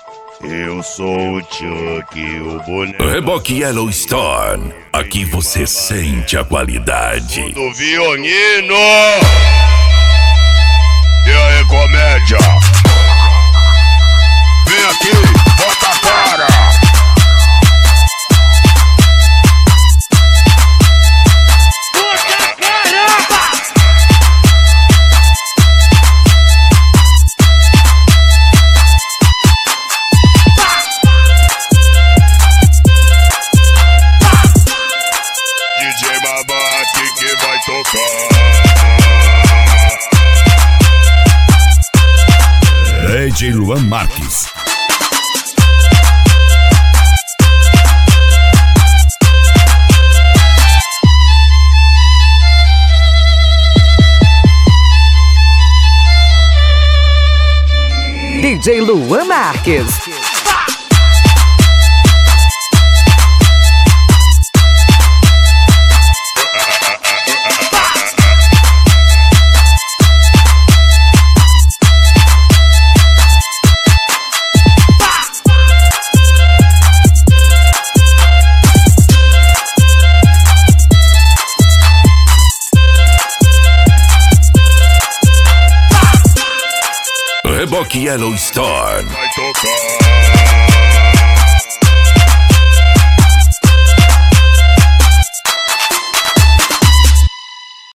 Eu sou o Chuck, o boneco Reboque Yellowstone, aqui você sente a qualidade. do violino. E aí, comédia? Vem aqui, bota a cara. DJ Babaque que vai tocar. DJ Luan Marques. DJ Luan Marques. Reboque Yellowstone. Vai tocar.